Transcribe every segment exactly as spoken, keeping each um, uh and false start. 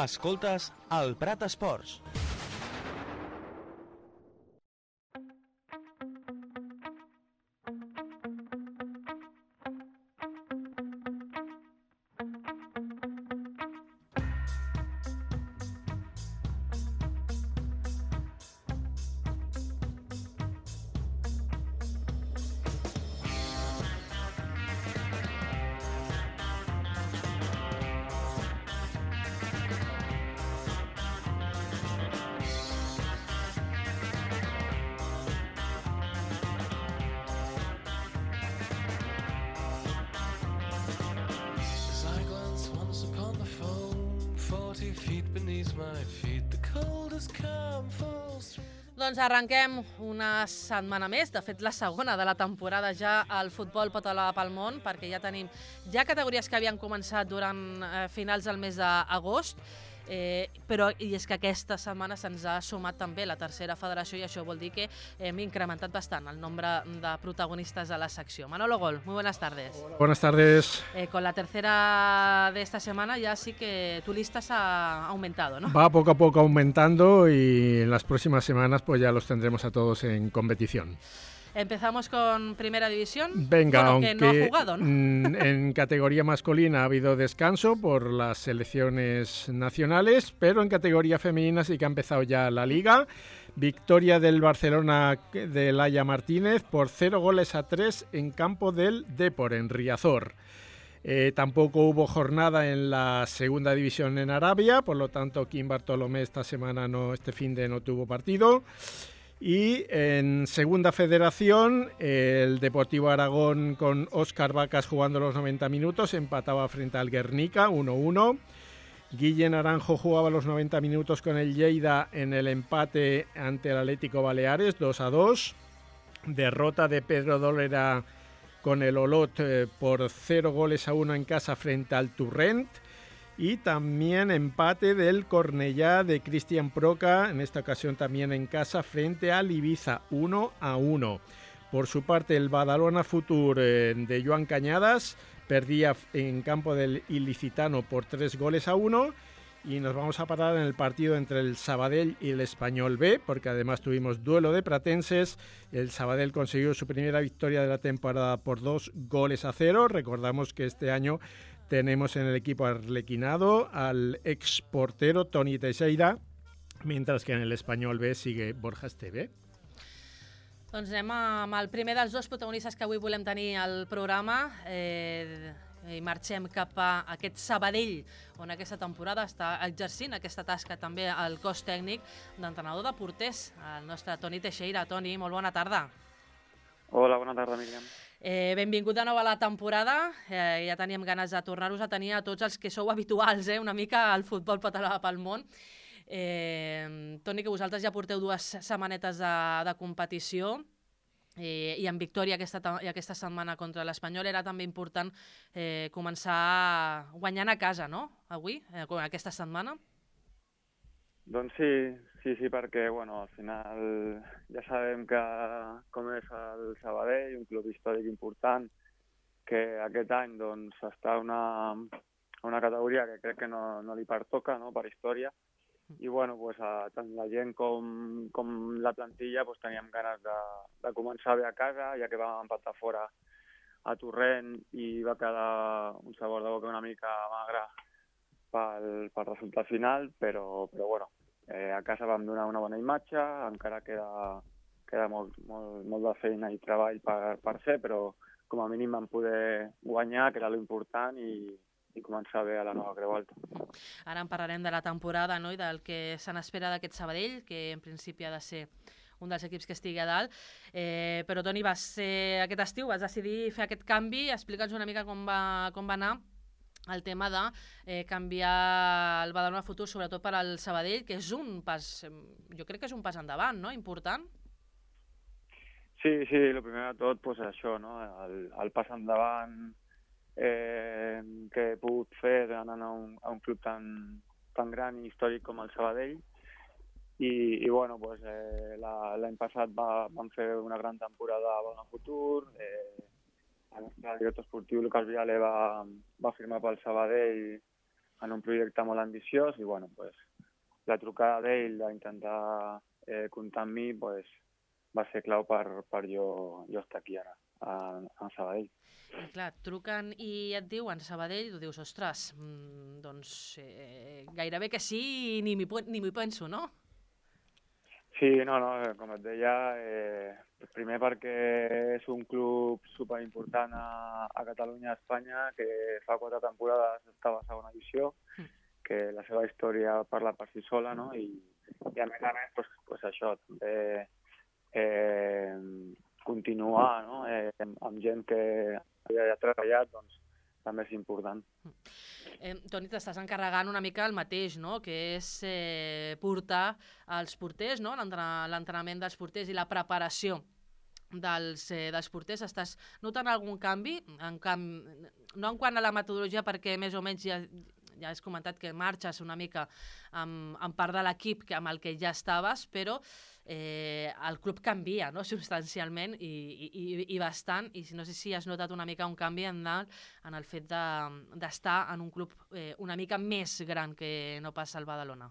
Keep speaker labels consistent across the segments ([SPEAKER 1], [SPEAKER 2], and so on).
[SPEAKER 1] Escoltes el Prat Esports.
[SPEAKER 2] Doncs arrenquem una setmana més, de fet la segona de la temporada ja al futbol català pel món, perquè ja tenim ja categories que havien començat durant eh, finals del mes d'agost, eh, però i és que aquesta setmana se'ns ha sumat també la tercera federació i això vol dir que hem incrementat bastant el nombre de protagonistas a la secció. Manolo Gol, muy buenas tardes.
[SPEAKER 3] Hola, buenas tardes.
[SPEAKER 2] Eh, con la tercera de esta semana ya sí que tu lista se ha aumentado, ¿no?
[SPEAKER 3] Va poco a poco aumentando y en las próximas semanas pues ya los tendremos a todos en competición.
[SPEAKER 2] Empezamos con Primera División.
[SPEAKER 3] Venga,
[SPEAKER 2] bueno,
[SPEAKER 3] aunque
[SPEAKER 2] que no ha jugado, ¿no?
[SPEAKER 3] En categoría masculina ha habido descanso por las selecciones nacionales, pero en categoría femenina sí que ha empezado ya la liga. Victoria del Barcelona de Laia Martínez por cero goles a tres en campo del Depor, en Riazor. Eh, tampoco hubo jornada en la segunda división en Arabia, por lo tanto Kim Bartolomé esta semana no, este fin de no tuvo partido. Y en segunda federación, el Deportivo Aragón con Óscar Vacas jugando los noventa minutos, empataba frente al Guernica uno uno. Guille Naranjo jugaba los noventa minutos con el Lleida en el empate ante el Atlético Baleares dos a dos. Derrota de Pedro Dólera con el Olot eh, por cero goles a uno en casa frente al Turrent. Y también empate del Cornellá de Cristian Proca, en esta ocasión también en casa, frente al Ibiza, uno a uno. Por su parte, el Badalona Futur eh, de Joan Cañadas perdía en campo del Ilicitano por tres goles a uno. Y nos vamos a parar en el partido entre el Sabadell y el Español B, porque además tuvimos duelo de pratenses. El Sabadell consiguió su primera victoria de la temporada por dos goles a cero. Recordamos que este año tenemos en el equipo arlequinado al ex portero Toni Teixeira, mientras que en el Español B sigue Borja Esteve.
[SPEAKER 2] Doncs anem amb el primer dels dos protagonistes que avui volem tenir al programa. Eh, i marxem cap a aquest Sabadell, on aquesta temporada està exercint aquesta tasca també al cos tècnic d'entrenador de porters, el nostre Toni Teixeira. Toni, molt bona tarda.
[SPEAKER 4] Hola, bona tarda, Míriam.
[SPEAKER 2] Eh, benvingut de nou a la temporada. Eh, ja teníem ganes de tornar-vos a tenir a tots els que sou habituals, eh, una mica al futbol català pel món. Eh, Toni, que vosaltres ja porteu dues setmanetes de, de competició eh, i en victòria aquesta, i aquesta setmana contra l'Espanyol era també important eh, començar guanyant a casa, no?, avui, eh, aquesta setmana.
[SPEAKER 4] Doncs sí, sí, sí, perquè bueno, al final ja sabem que com és el Sabadell, un club històric important, que aquest any doncs, està a una, una categoria que crec que no, no li pertoca, no?, per història. I bueno, pues, a, tant la gent com, com la plantilla pues, teníem ganes de, de començar bé a casa, ja que vam empatar fora a Torrent i va quedar un sabor de boca una mica magre pel, pel resultat final, però, però bueno, eh, a casa vam donar una bona imatge, encara queda, queda molt, molt, molt de feina i treball per, per fer, però com a mínim vam poder guanyar, que era l'important, i, i començar bé a la nova Creu Alta.
[SPEAKER 2] Ara en parlarem de la temporada, no?, i del que se n'espera d'aquest Sabadell, que en principi ha de ser un dels equips que estigui a dalt. Eh, però, Toni, vas ser, aquest estiu vas decidir fer aquest canvi. Explica'ns una mica com va, com va anar el tema de eh, canviar el Badalona Futur, sobretot per al Sabadell, que és un pas, jo crec que és un pas endavant, no?, important.
[SPEAKER 4] Sí, sí, el primer de tot, pues, això, no?, el, el pas endavant eh, que he pogut fer anant a un, a un club tan, tan gran i històric com el Sabadell. I, i bueno, pues, eh, l'any passat va, vam fer una gran temporada a Badalona Futur. Eh, el nostre director esportiu, Lucas Viale, va, va firmar pel Sabadell en un projecte molt ambiciós i bueno, pues, la trucada d'ell d'intentar eh, comptar amb mi pues, va ser clau per, per jo, jo estar aquí ara, a, a Sabadell.
[SPEAKER 2] I clar, et truquen i et diuen Sabadell, tu dius, ostres, mm, doncs eh, gairebé que sí i ni m'hi ni m'hi penso, no?
[SPEAKER 4] Sí, no, no, com et deia, eh, primer perquè és un club superimportant a, a Catalunya i a Espanya, que fa quatre temporades estava a segona divisió, que la seva història parla per si sola, no? I, i a més a més, pues, pues això, també eh, continuar, no? eh, amb gent que havia treballat, doncs també és important.
[SPEAKER 2] Eh, Toni, t'estàs encarregant una mica el mateix, no? Que és eh, portar els porters, no? L'entrenament dels porters i la preparació dels, eh, dels porters. Estàs notant algun canvi? En camp... No en quant a la metodologia, perquè més o menys ja, ja has comentat que marxes una mica amb, amb part de l'equip amb el que ja estaves, però eh, el club canvia, no? Substancialment i, i, i bastant, i no sé si has notat una mica un canvi en el, en el fet d'estar de, en un club eh, una mica més gran que no pas el Badalona.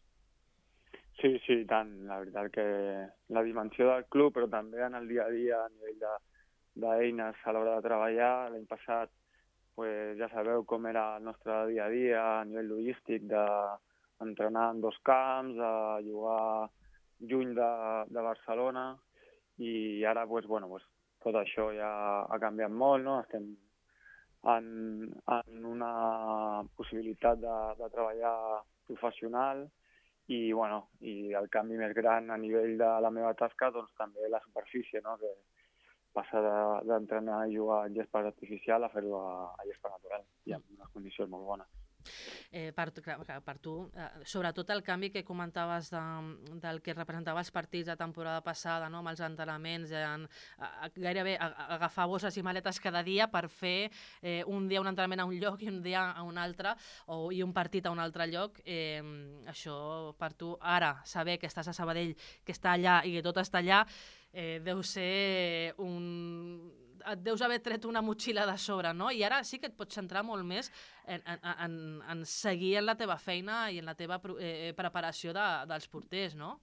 [SPEAKER 4] Sí, sí, i tant. La veritat que la dimensió del club, però també en el dia a dia, a nivell d'eines a l'hora de treballar. L'any passat pues, ja sabeu com era el nostre dia a dia a nivell logístic, d'entrenar en dos camps, a jugar lluny de, de Barcelona, i ara pues, bueno, pues, tot això ja ha canviat molt, no? Estem en, en una possibilitat de, de treballar professional, i, bueno, i el canvi més gran a nivell de la meva tasca, doncs també la superfície, no? Que passa d'entrenar i jugar en gespa artificial a fer-ho a, a gespa natural i amb unes condicions molt bones.
[SPEAKER 2] Eh, per, per tu, eh, sobretot el canvi que comentaves de, del que representava els partits de temporada passada, no? Amb els entrenaments, en, a, a, gairebé a, a agafar bosses i maletes cada dia per fer eh, un dia un entrenament a un lloc i un dia a un altre, o, i un partit a un altre lloc. Eh, això per tu, ara, saber que estàs a Sabadell, que està allà i que tot està allà, eh, deu ser un... et deus haver tret una motxilla de sobre, no? I ara sí que et pots centrar molt més en, en, en, en seguir en la teva feina i en la teva eh, preparació de, dels porters, no?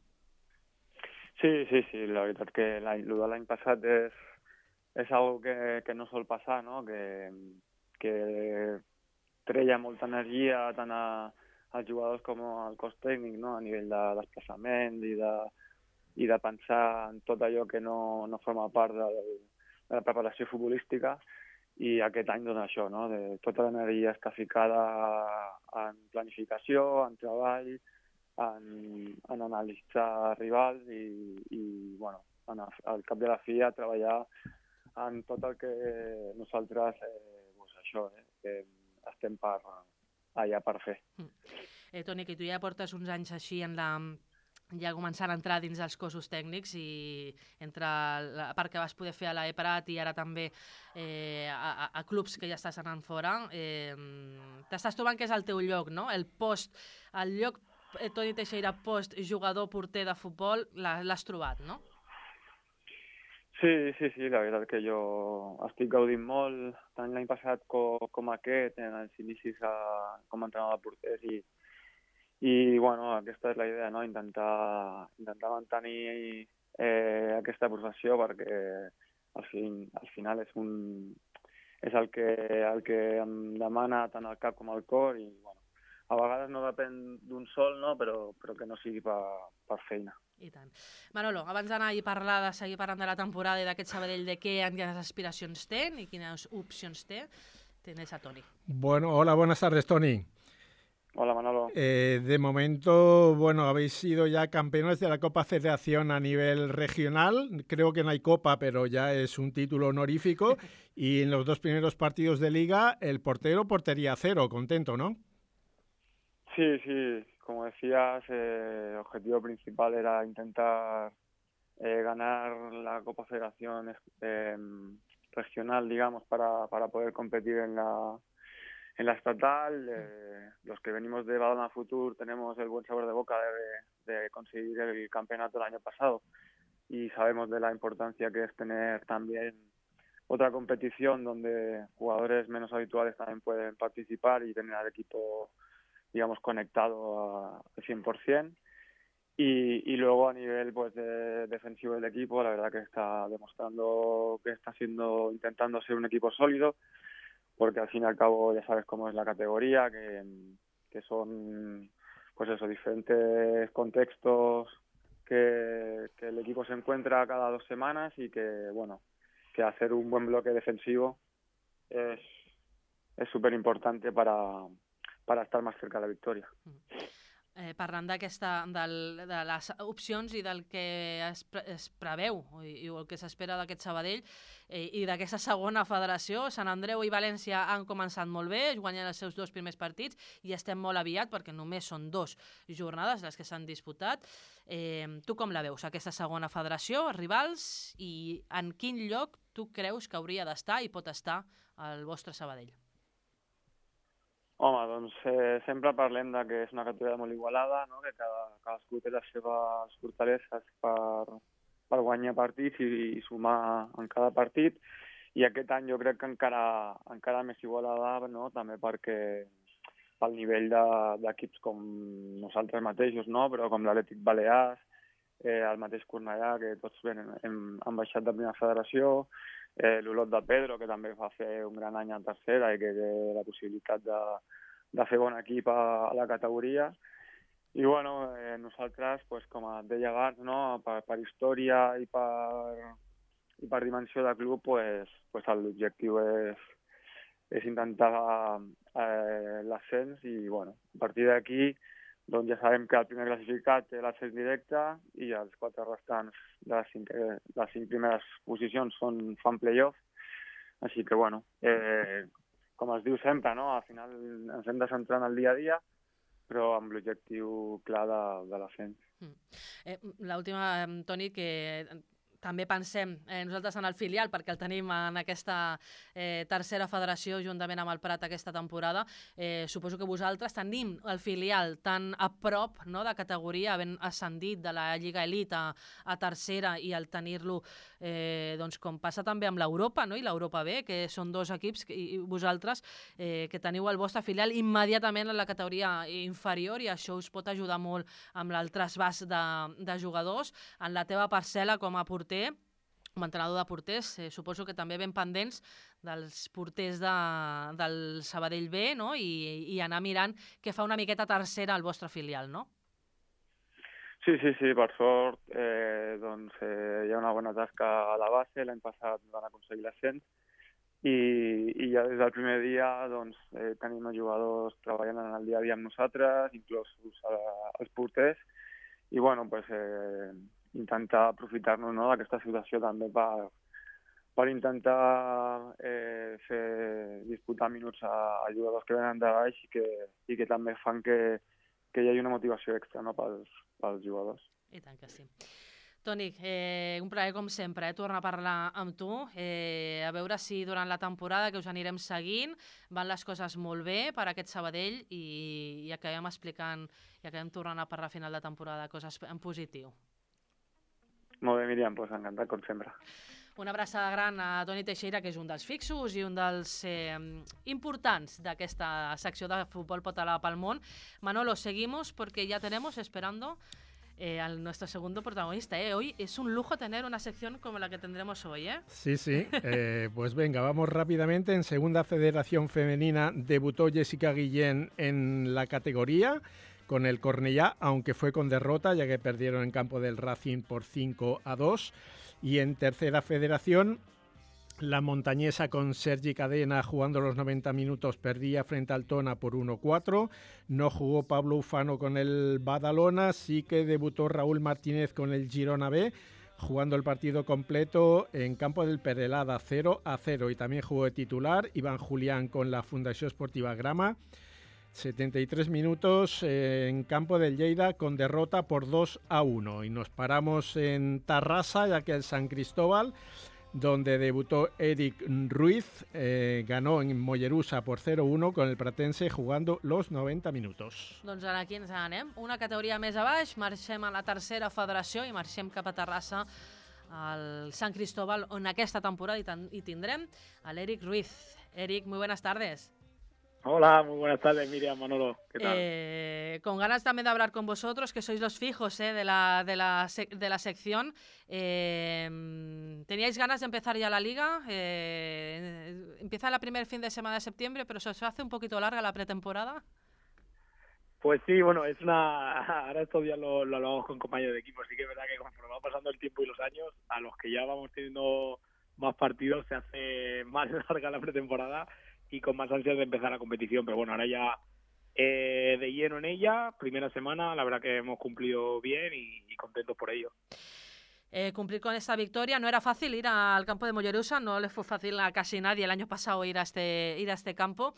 [SPEAKER 4] Sí, sí, sí, la veritat que el de l'any passat és, és algo que, que no sol passar, no? Que, que treia molta energia tant a, als jugadors com al cos tècnic, no? A nivell de desplaçament i de, i de pensar en tot allò que no, no forma part del, de la preparació futbolística, i aquest any doncs això, no? De, tota l'energia està ficada en planificació, en treball, en, en analitzar rivals i, i bueno, en, al cap de la fi a treballar en tot el que nosaltres eh, doncs això, eh, que estem per, allà per fer.
[SPEAKER 2] Eh, Toni, que tu ja portes uns anys així en la... ja començant a entrar dins els cossos tècnics, i entre la part que vas poder fer a l'E Prat i ara també eh, a, a clubs que ja estàs anant fora, eh, t'estàs trobant que és el teu lloc, no? El post, el lloc eh, Toni Teixeira post jugador porter de futbol l'has trobat, no?
[SPEAKER 4] Sí, sí, sí, la veritat que jo estic gaudint molt, tant l'any passat com, com aquest, en els inicis a, com a entrenador de porters, i I, bueno, aquesta és la idea, no? Intentar, intentar mantenir eh, aquesta professió, perquè al, fin, al final és, un, és el, que, el que em demana tant el cap com el cor, i, bueno, a vegades no depèn d'un sol, no? Però, però que no sigui per, per feina.
[SPEAKER 2] I tant. Manolo, abans d'anar i parlar de seguir parlant de la temporada i d'aquest Sabadell, de què, quines aspiracions té i quines opcions té, tienes a Toni.
[SPEAKER 3] Bueno, hola, buenas tardes, Toni.
[SPEAKER 4] Hola, Manolo.
[SPEAKER 3] Eh, de momento, bueno, habéis sido ya campeones de la Copa Federación a nivel regional. Creo que no hay Copa, pero ya es un título honorífico. Y en los dos primeros partidos de Liga, el portero portería cero. Contento, ¿no?
[SPEAKER 4] Sí, sí. Como decías, eh, el objetivo principal era intentar eh, ganar la Copa Federación eh, regional, digamos, para, para poder competir en la... En la estatal, eh, los que venimos de Badalona Futur tenemos el buen sabor de boca de, de conseguir el campeonato el año pasado, y sabemos de la importancia que es tener también otra competición donde jugadores menos habituales también pueden participar y tener al equipo digamos, conectado a- al cien por ciento. Y, y luego a nivel pues de, defensivo del equipo, la verdad que está demostrando que está siendo, intentando ser un equipo sólido, porque al fin y al cabo ya sabes cómo es la categoría, que, que son pues eso, diferentes contextos que, que el equipo se encuentra cada dos semanas y que bueno, que hacer un buen bloque defensivo es es súper importante para, para estar más cerca de la victòria.
[SPEAKER 2] Eh, parlant d'aquesta, del, de les opcions i del que es, pre es preveu i, i el que s'espera d'aquest Sabadell eh, i d'aquesta segona federació, Sant Andreu i València han començat molt bé, guanyen els seus dos primers partits i estem molt aviat perquè només són dos jornades les que s'han disputat. Eh, tu com la veus, aquesta segona federació, rivals, i en quin lloc tu creus que hauria d'estar i pot estar el vostre Sabadell?
[SPEAKER 4] Home, doncs eh, sempre parlem de que és una categoria molt igualada, no? Que cada, cadascú té les seves fortaleses per, per guanyar partits i, i sumar en cada partit. I aquest any jo crec que encara, encara més igualada, no? També perquè pel nivell d'equips de, com nosaltres mateixos, no? Però com l'Atlètic Balears, eh, el mateix Cornellà, que tots venen, hem, han baixat de primera federació, eh, l'Olot de Pedro, que també va fer un gran any a tercera i que té la possibilitat de, de fer bon equip a, a la categoria. I bueno, eh, nosaltres, pues, com et deia abans, no? per, per història i per, i per dimensió de club, pues, pues, l'objectiu és, és intentar eh, l'ascens i bueno, a partir d'aquí doncs ja sabem que el primer classificat té l'accés directe i els quatre restants de les cinc, les cinc primeres posicions són, fan play-off. Així que, bueno, eh, com es diu sempre, no? Al final ens hem de centrar en el dia a dia, però amb l'objectiu clar de, de l'ascens.
[SPEAKER 2] Mm. Eh, L'última, Toni, que també pensem eh, nosaltres en el filial, perquè el tenim en aquesta eh, tercera federació juntament amb el Prat aquesta temporada. Eh, suposo que vosaltres tenim el filial tan a prop, no?, de categoria, havent ascendit de la Lliga Elite a, a tercera, i el tenir-lo, eh, doncs, com passa també amb l'Europa, no?, i l'Europa B, que són dos equips, que, i vosaltres eh, que teniu el vostre filial immediatament en la categoria inferior, i això us pot ajudar molt amb el trasbàs de, de jugadors. En la teva parcel·la com a porter, com a entrenador de porters, eh, suposo que també ben pendents dels porters de, del Sabadell B, no?, I, i anar mirant què fa una miqueta tercera al vostre filial, no?
[SPEAKER 4] Sí, sí, sí, per sort eh, doncs, eh, hi ha una bona tasca a la base. L'any passat van aconseguir l'ascens i, i ja des del primer dia doncs, eh, tenim els jugadors treballant en el dia a dia amb nosaltres, inclosos els porters, i bueno, pues, eh, intentar aprofitar-nos, no?, d'aquesta situació també per, per intentar eh, fer, disputar minuts a, a jugadors que venen de baix i que, i que també fan que, que hi hagi una motivació extra, no?, pels, pels jugadors.
[SPEAKER 2] I tant que sí. Toni, eh, un plaer com sempre, eh, tornar a parlar amb tu, eh, a veure si durant la temporada que us anirem seguint van les coses molt bé per a aquest Sabadell i, i acabem explicant i acabem tornant a parlar a final de temporada coses en positiu.
[SPEAKER 4] Molt bé, Míriam, doncs encantat, com sempre.
[SPEAKER 2] Una abraçada gran a Toni Teixeira, que és un dels fixos i un dels eh, importants d'aquesta secció de Futbol Català pel Món. Manolo, seguimos porque ya tenemos esperando eh, a nuestro segundo protagonista. ¿eh? Hoy es un lujo tener una sección como la que tendremos hoy. ¿eh?
[SPEAKER 3] Sí, sí. Eh, pues venga, vamos rápidamente. En Segunda Federación Femenina debutó Jessica Guillén en la categoría con el Cornellá, aunque fue con derrota, ya que perdieron en campo del Racing por cinco a dos. Y en Tercera Federación, la montañesa con Sergi Cadena jugando los noventa minutos perdía frente al Tona por uno cuatro. No jugó Pablo Ufano con el Badalona, sí que debutó Raúl Martínez con el Girona B, jugando el partido completo en campo del Perelada cero a cero. Y también jugó de titular Iván Julián con la Fundación Esportiva Grama. setenta y tres minutos eh, en campo del Lleida con derrota por dos a uno. Y nos paramos en Tarrasa, ya que el San Cristóbal, donde debutó Eric Ruiz, eh, ganó en Mollerussa por cero uno con el Pratense jugando los noventa minutos.
[SPEAKER 2] Doncs ara aquí ens anem. Una categoria més a baix, marxem a la tercera federació i marxem cap a Tarrasa, al San Cristóbal, on aquesta temporada hi tindrem a l'Eric Ruiz. Eric, muy buenas tardes.
[SPEAKER 5] Hola, muy buenas tardes, Miriam, Manolo, ¿qué tal?
[SPEAKER 2] Eh, con ganas también de hablar con vosotros, que sois los fijos eh, de, la, de, la sec de la sección. Eh, ¿Teníais ganas de empezar ya la liga? Eh, empieza el primer fin de semana de septiembre, pero se os hace un poquito larga la pretemporada.
[SPEAKER 5] Pues sí, bueno, es una... Ahora estos días lo, lo hablamos con compañeros de equipo, sí que es verdad que conforme va pasando el tiempo y los años, a los que ya vamos teniendo más partidos se hace más larga la pretemporada y con más ansias de empezar la competición, pero bueno, ahora ya eh, de lleno en ella, primera semana, la verdad que hemos cumplido bien y, y contentos por ello.
[SPEAKER 2] Eh, cumplir con esta victoria no era fácil ir al campo de Mollerusa, no le fue fácil a casi nadie el año pasado ir a este, ir a este campo.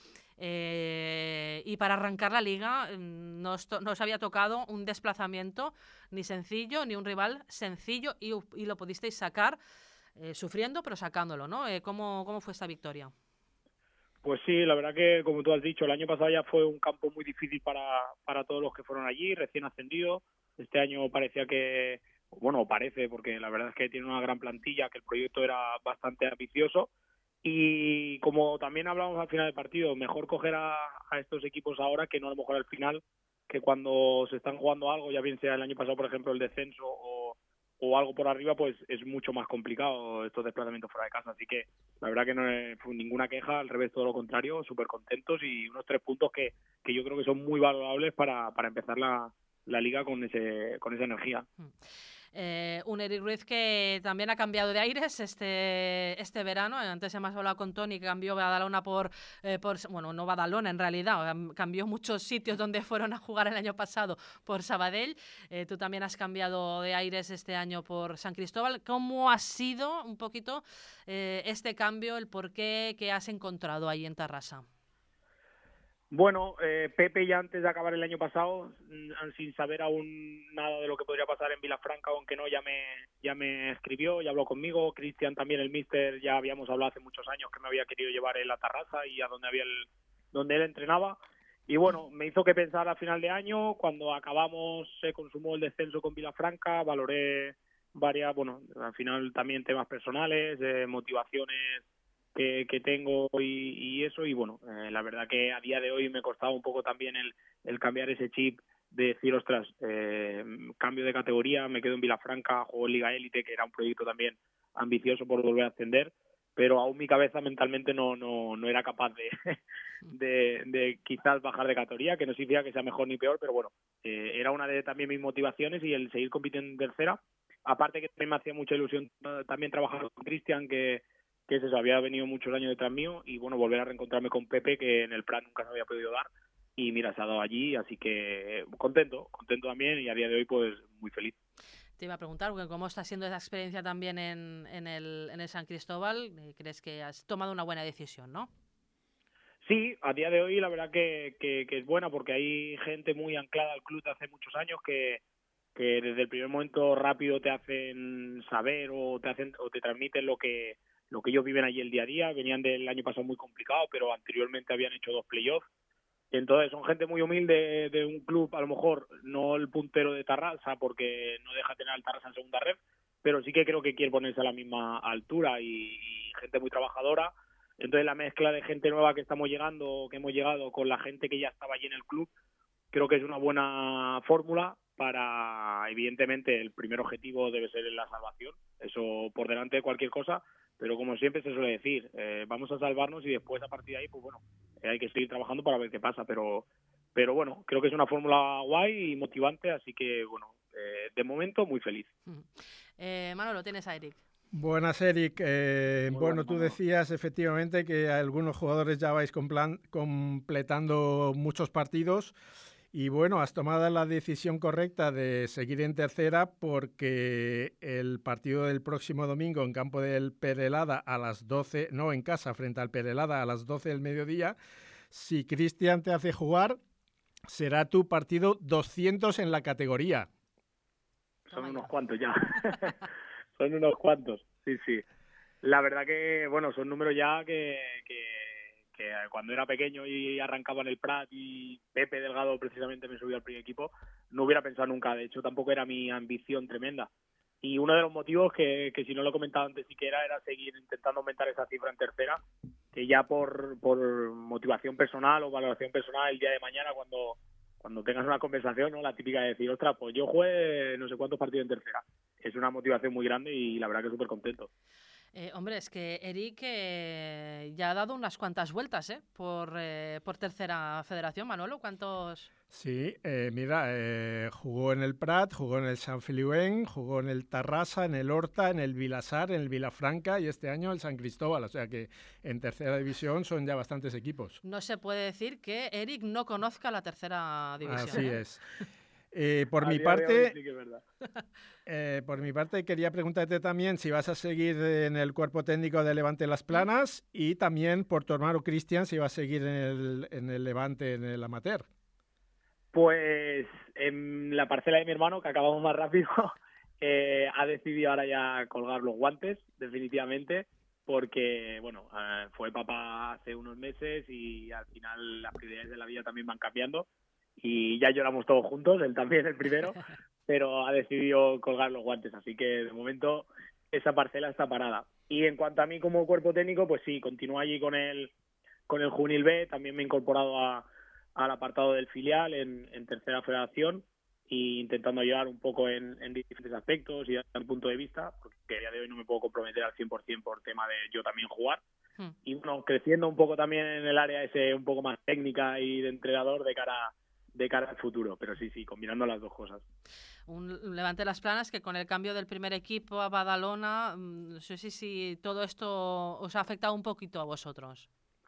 [SPEAKER 2] Eh, y para arrancar la liga no os, no os había tocado un desplazamiento ni sencillo, ni un rival sencillo, y, y lo pudisteis sacar eh, sufriendo, pero sacándolo, ¿no? Eh, ¿cómo, ¿Cómo fue esta victoria?
[SPEAKER 5] Pues sí, la verdad que, como tú has dicho, el año pasado ya fue un campo muy difícil para, para todos los que fueron allí, recién ascendidos. Este año parecía que, bueno, parece, porque la verdad es que tiene una gran plantilla, que el proyecto era bastante ambicioso. Y como también hablamos al final del partido, mejor coger a, a estos equipos ahora que no a lo mejor al final, que cuando se están jugando algo, ya bien sea el año pasado, por ejemplo, el descenso o, o algo por arriba, pues es mucho más complicado estos desplazamientos fuera de casa. Así que la verdad que no fue ninguna queja, al revés, todo lo contrario, súper contentos y unos tres puntos que, que yo creo que son muy valorables para, para empezar la, la liga con ese con esa energía.
[SPEAKER 2] Eh, un Eric Ruiz que también ha cambiado de aires este, este verano. Antes hemos hablado con Toni, que cambió Badalona por, eh, por... Bueno, no Badalona en realidad, cambió muchos sitios donde fueron a jugar el año pasado por Sabadell. Eh, tú también has cambiado de aires este año por San Cristóbal. ¿Cómo ha sido un poquito eh, este cambio, el porqué que has encontrado ahí en Tarrasa?
[SPEAKER 5] Bueno, eh, Pepe ya antes de acabar el año pasado, sin saber aún nada de lo que podría pasar en Vilafranca, aunque no, ya me ya me escribió, ya habló conmigo. Cristian también, el míster, ya habíamos hablado hace muchos años que me había querido llevar él a Tarrasa y a donde había el, donde él entrenaba. Y bueno, me hizo que pensar a final de año, cuando acabamos se consumó el descenso con Vilafranca, valoré varias, bueno, al final también temas personales, eh, motivaciones Que, que tengo y, y eso, y bueno, eh, la verdad que a día de hoy me costaba un poco también el, el cambiar ese chip de decir, ostras, eh, cambio de categoría, me quedo en Vilafranca, juego en Liga Élite, que era un proyecto también ambicioso por volver a ascender, pero aún mi cabeza mentalmente no no, no era capaz de, de, de quizás bajar de categoría, que no significa que sea mejor ni peor, pero bueno, eh, era una de también mis motivaciones y el seguir compitiendo en tercera, aparte que también me hacía mucha ilusión también trabajar con Cristian, que que es eso, había venido muchos años detrás mío y bueno, volver a reencontrarme con Pepe, que en el Prat nunca se había podido dar y mira, se ha dado allí, así que contento, contento también y a día de hoy pues muy feliz.
[SPEAKER 2] Te iba a preguntar, cómo está siendo esa experiencia también en, en, el, en el San Cristóbal. ¿Crees que has tomado una buena decisión, no?
[SPEAKER 5] Sí, a día de hoy la verdad que, que, que es buena porque hay gente muy anclada al club de hace muchos años que, que desde el primer momento rápido te hacen saber o te hacen o te transmiten lo que lo que ellos viven allí el día a día. Venían del año pasado muy complicado, pero anteriormente habían hecho dos playoffs. Entonces son gente muy humilde de un club, a lo mejor no el puntero de Tarrasa, porque no deja tener al Tarrasa en segunda red, pero sí que creo que quiere ponerse a la misma altura y, y gente muy trabajadora. Entonces la mezcla de gente nueva que estamos llegando, que hemos llegado, con la gente que ya estaba allí en el club, creo que es una buena fórmula para, evidentemente, el primer objetivo debe ser la salvación, eso por delante de cualquier cosa, pero como siempre se suele decir, eh, vamos a salvarnos y después a partir de ahí, pues bueno, eh, hay que seguir trabajando para ver qué pasa, pero pero bueno, creo que es una fórmula guay y motivante, así que bueno, eh, de momento muy feliz.
[SPEAKER 2] Eh, Manolo, tienes a Eric.
[SPEAKER 3] Buenas, Eric. Eh, bueno,
[SPEAKER 5] bueno,
[SPEAKER 3] tú
[SPEAKER 5] Manolo.
[SPEAKER 3] decías efectivamente que algunos jugadores ya vais completando muchos partidos. Y bueno, has tomado la decisión correcta de seguir en tercera porque el partido del próximo domingo en campo del Perelada a las doce, no, en casa frente al Perelada a las doce del mediodía, si Cristian te hace jugar, será tu partido doscientos en la categoría.
[SPEAKER 5] Son unos cuantos ya. Son unos cuantos, sí, sí. La verdad que, bueno, son números ya que... que... que cuando era pequeño y arrancaba en el Prat y Pepe Delgado precisamente me subió al primer equipo, no hubiera pensado nunca, de hecho tampoco era mi ambición tremenda. Y uno de los motivos que, que si no lo he comentado antes siquiera era seguir intentando aumentar esa cifra en tercera, que ya por, por motivación personal o valoración personal el día de mañana cuando, cuando tengas una conversación, ¿no? La típica de decir, ostras, pues yo jugué no sé cuántos partidos en tercera. Es una motivación muy grande y la verdad que súper contento.
[SPEAKER 2] Eh, hombre, es que Eric eh, ya ha dado unas cuantas vueltas ¿eh? Por, eh, por tercera federación. Manolo, ¿cuántos...?
[SPEAKER 3] Sí, eh, mira, eh, jugó en el Prat, jugó en el Sant Feliuenc, jugó en el Tarrasa, en el Horta, en el Vilassar, en el Vilafranca y este año el San Cristóbal. O sea que en tercera división son ya bastantes equipos.
[SPEAKER 2] No se puede decir que Eric no conozca la tercera división.
[SPEAKER 3] Así
[SPEAKER 2] ¿eh?
[SPEAKER 3] es. Eh, por
[SPEAKER 5] A
[SPEAKER 3] mi
[SPEAKER 5] día de hoy
[SPEAKER 3] parte,
[SPEAKER 5] sí que es verdad.
[SPEAKER 3] eh, por mi parte quería preguntarte también si vas a seguir en el cuerpo técnico de Levante Las Planas y también por tu hermano Cristian si va a seguir en el, en el Levante, en el amateur.
[SPEAKER 5] Pues en la parcela de mi hermano, que acabamos más rápido, eh, ha decidido ahora ya colgar los guantes, definitivamente, porque, bueno, eh, fue papá hace unos meses y al final las prioridades de la vida también van cambiando y ya lloramos todos juntos, él también, el primero, pero ha decidido colgar los guantes, así que de momento esa parcela está parada. Y en cuanto a mí como cuerpo técnico, pues sí, continúo allí con el, con el Juvenil B, también me he incorporado a al apartado del filial en, en tercera federación e intentando ayudar un poco en, en diferentes aspectos y dar un punto de vista, porque a día de hoy no me puedo comprometer al cien por ciento por tema de yo también jugar. Hmm. Y bueno, creciendo un poco también en el área ese un poco más técnica y de entrenador de cara de cara al futuro, pero sí, sí, combinando las dos cosas.
[SPEAKER 2] Un Levante Las Planas que con el cambio del primer equipo a Badalona, no sé si, si todo esto os ha afectado un poquito a vosotros.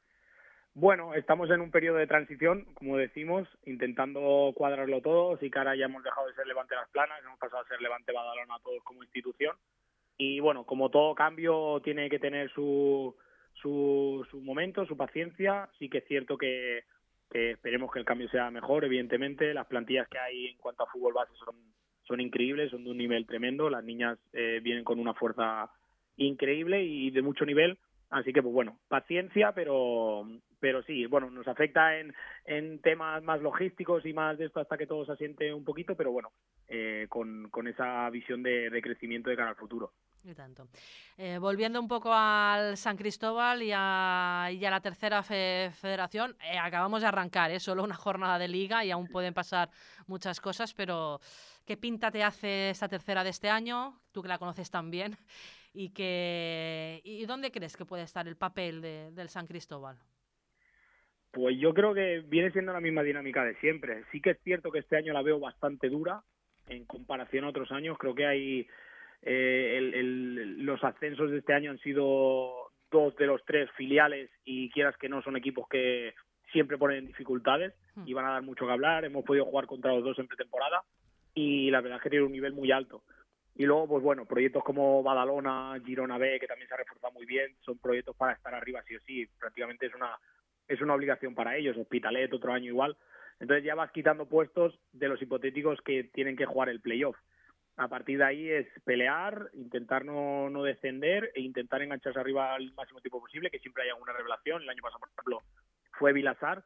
[SPEAKER 5] Bueno, estamos en un periodo de transición, como decimos, intentando cuadrarlo todo. Sí que ahora ya hemos dejado de ser Levante Las Planas, hemos pasado a ser Levante Badalona todos como institución. Y bueno, como todo cambio tiene que tener su, su, su momento, su paciencia. Sí que es cierto que, que esperemos que el cambio sea mejor, evidentemente. Las plantillas que hay en cuanto a fútbol base son, son increíbles, son de un nivel tremendo. Las niñas eh, vienen con una fuerza increíble y de mucho nivel. Así que, pues bueno, paciencia, pero pero sí, bueno, nos afecta en, en temas más logísticos y más de esto hasta que todo se asiente un poquito, pero bueno, eh, con, con esa visión de, de crecimiento de cara al futuro.
[SPEAKER 2] Y tanto. Eh, volviendo un poco al San Cristóbal y a, y a la tercera fe, federación, eh, acabamos de arrancar, ¿eh? Solo una jornada de liga y aún pueden pasar muchas cosas, pero ¿qué pinta te hace esta tercera de este año? Tú que la conoces tan bien. ¿Y, que, y dónde crees que puede estar el papel de, del San Cristóbal?
[SPEAKER 5] Pues yo creo que viene siendo la misma dinámica de siempre. Sí que es cierto que este año la veo bastante dura en comparación a otros años. Creo que hay eh, el, el, los ascensos de este año han sido dos de los tres filiales y quieras que no son equipos que siempre ponen dificultades y van a dar mucho que hablar. Hemos podido jugar contra los dos en pretemporada y la verdad es que tiene un nivel muy alto. Y luego, pues bueno, proyectos como Badalona, Girona B, que también se ha reforzado muy bien, son proyectos para estar arriba sí o sí. Prácticamente es una es una obligación para ellos. Hospitalet otro año igual. Entonces ya vas quitando puestos de los hipotéticos que tienen que jugar el playoff. A partir de ahí es pelear, intentar no, no descender e intentar engancharse arriba al máximo tiempo posible, que siempre hay alguna revelación. El año pasado, por ejemplo, fue Vilassar.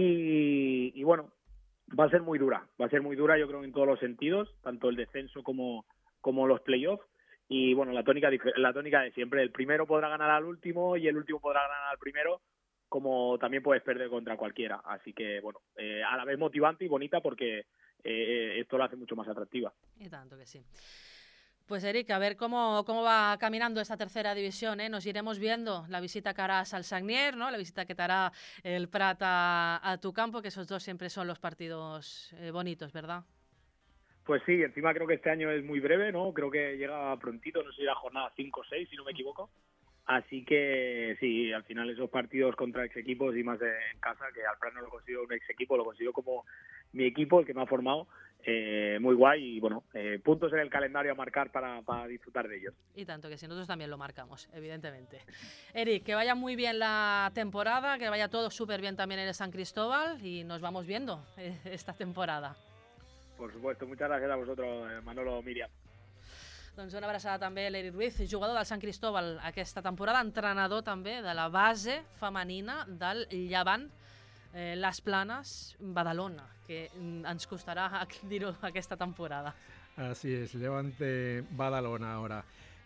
[SPEAKER 5] Y, y bueno, va a ser muy dura. Va a ser muy dura, yo creo, en todos los sentidos, tanto el descenso como, como los playoffs. Y bueno, la tónica, la tónica de siempre. El primero podrá ganar al último y el último podrá ganar al primero, como también puedes perder contra cualquiera. Así que, bueno, eh, a la vez motivante y bonita porque eh, esto lo hace mucho más atractiva.
[SPEAKER 2] Y tanto que sí. Pues Eric, a ver cómo, cómo va caminando esta tercera división, ¿eh? Nos iremos viendo la visita que harás al Sagnier, ¿no? La visita que te hará el Prat a, a tu campo, que esos dos siempre son los partidos eh, bonitos, ¿verdad?
[SPEAKER 5] Pues sí, encima creo que este año es muy breve, ¿no? Creo que llega prontito, no sé si la jornada cinco o seis, si no me equivoco. Así que sí, al final esos partidos contra ex equipos y más de, en casa, que al Prat no lo considero un ex equipo, lo considero como mi equipo, el que me ha formado, eh, muy guay y bueno, eh, puntos en el calendario a marcar para, para disfrutar de ellos.
[SPEAKER 2] Y tanto que sí, nosotros también lo marcamos, evidentemente. Eric, que vaya muy bien la temporada, que vaya todo súper bien también en el San Cristóbal y nos vamos viendo esta temporada.
[SPEAKER 5] Por supuesto, muchas gracias a vosotros, Manolo, Míriam.
[SPEAKER 2] Doncs una abraçada també a l'Eric Ruiz, jugador del Sant Cristóbal aquesta temporada, entrenador també de la base femenina del Llevant eh, Las Planas Badalona, que ens costarà dir-ho aquesta temporada.
[SPEAKER 3] Así es, Levante Badalona ahora.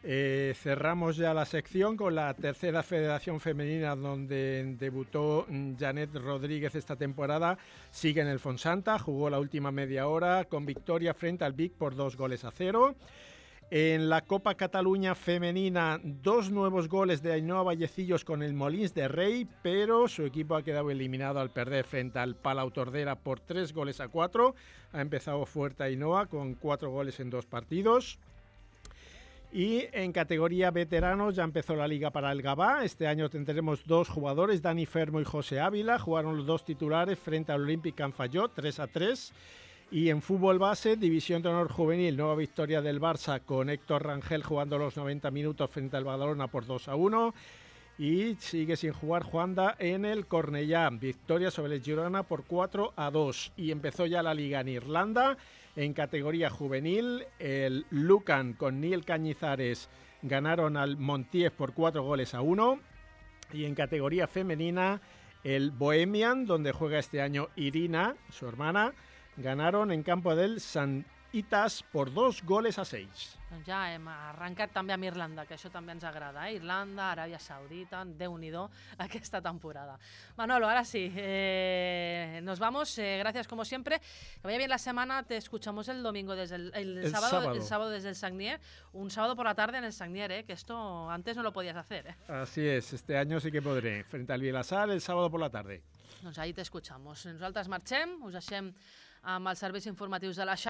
[SPEAKER 3] Eh, cerramos ya la sección con la tercera federación femenina donde debutó Janet Rodríguez esta temporada. Sigue en el Fonsanta, jugó la última media hora con victoria frente al Vic por dos goles a cero. En la Copa Cataluña femenina, dos nuevos goles de Ainhoa Vallecillos con el Molins de Rey, pero su equipo ha quedado eliminado al perder frente al Palau Tordera por tres goles a cuatro. Ha empezado fuerte Ainhoa con cuatro goles en dos partidos. Y en categoría veteranos ya empezó la liga para el Gavà. Este año tendremos dos jugadores, Dani Fermo y José Ávila. Jugaron los dos titulares frente al Olímpic Can Falló, tres a tres. Y en fútbol base, División de Honor Juvenil, nueva victoria del Barça con Héctor Rangel jugando los noventa minutos frente al Badalona por dos a uno. Y sigue sin jugar Juanda en el Cornellà, victoria sobre el Girona por cuatro a dos. Y empezó ya la liga en Irlanda. En categoría juvenil, el Lucan con Neil Cañizares ganaron al Montiel por cuatro goles a uno. Y en categoría femenina, el Bohemian, donde juega este año Irina, su hermana, ganaron en campo del Sant Itas por dos goles a seis.
[SPEAKER 2] Doncs ja hem arrencat també amb Irlanda, que això també ens agrada, eh? Irlanda, Aràbia Saudita, Déu-n'hi-do aquesta temporada. Manolo, ahora sí, eh, nos vamos, eh, gracias como siempre, que vaya bien la semana, te escuchamos el domingo desde el, el,
[SPEAKER 3] el
[SPEAKER 2] sábado,
[SPEAKER 3] sábado.
[SPEAKER 2] el sábado desde el Sagnier, un sábado por la tarde en el Sagnier, eh? Que esto antes no lo podías hacer, eh?
[SPEAKER 3] Así es, este año sí que podré, frente al Vilassar el sábado por la tarde.
[SPEAKER 2] Doncs ahí t'escuchamos. Nosaltres marxem, us deixem amb els serveis informatius de la xarxa.